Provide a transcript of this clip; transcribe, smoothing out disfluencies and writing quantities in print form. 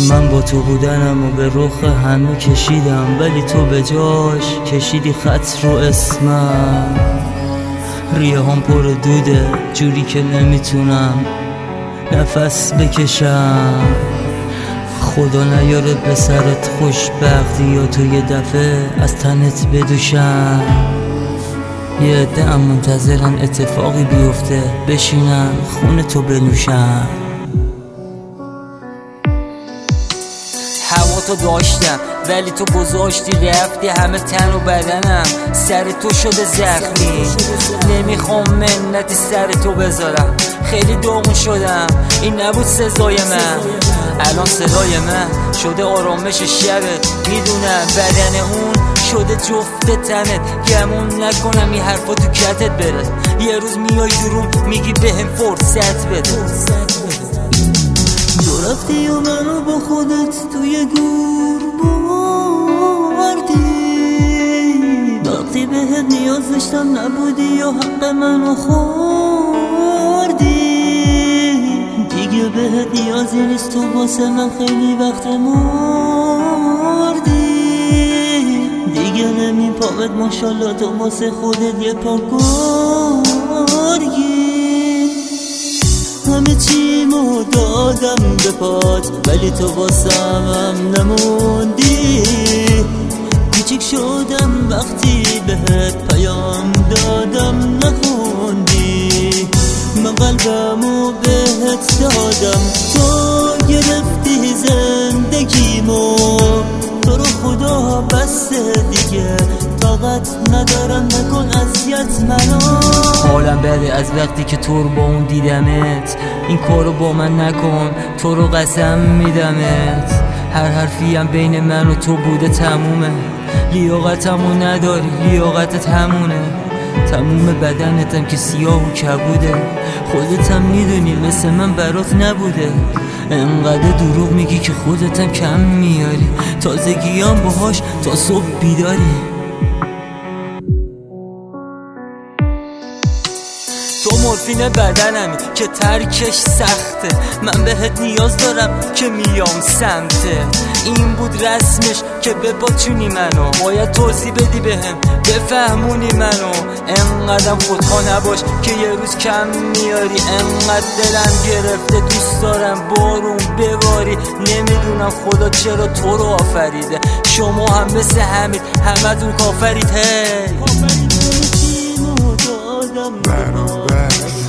من با تو بودنم و به رخ همه کشیدم، ولی تو به جاش کشیدی خط رو اسمم. ریه هم پر دوده جوری که نمیتونم نفس بکشم. خدا نیاره به سرت خوشبختی یا تو یه دفعه از تنت بدوشم. یه عده هم منتظرن اتفاقی بیفته بشینن خون تو بنوشم. هوا تو داشتم ولی تو گذاشتی رفتی، همه تن و بدنم سر تو شده زخمی. نمیخوام منتی سر تو بذارم، خیلی داغون شدم، این نبود سزای من. الان صدای من شده آرامش شبت، میدونم بدن اون شده جفت تنت. گمون نکنم این حرفا تو کتت بره، یه روز میای دروم میگی بهم فرصت بده. تو رفتی و منو با خودت توی گور بردی، وقتی بهت نیاز داشتم نبودی یا حق منو خوردی. دیگه بهت نیازی نیست، تو واسه من خیلی وقت مردی. دیگه نمیپامت ماشالله تو واسه خودت یه پاگرگی. همه چیمو دادم به پات ولی تو واسم نموندی. کوچیک شدم وقتی بهت پیام دادم نخوندی. من قلبمو بهت دادم تو گرفتی زندگیمو. تو رو خدا بس دیگه طاقت ندارم، نکن اذیت منو. حالم بده از وقتی که تو رو با اون دیدمت، این کارو با من نکن تو رو قسم میدمت. هر حرفیم بین من و تو بوده تمومه، لیاقتمو نداری لیاقتت همونه. تموم بدنتم که سیاه و کبوده، خودتم میدونی مثل من برات نبوده. انقدر دروغ میگی که خودتم کم میاری، تازگیام باهاش تا صبح بیداری. تو مورفین بدنمی که ترکش سخته، من بهت نیاز دارم که میام سمته. این بود رسمش که بپاچونی منو، باید توضیح بدی بهم بفهمونی منو. انقدرم خودخواه نباش که یه روز کم میاری. انقدر دلم گرفته دوست دارم بارون بباری. نمیدونم خدا چرا تو رو آفریده، شما هم مثل همین همتون کافرید. هی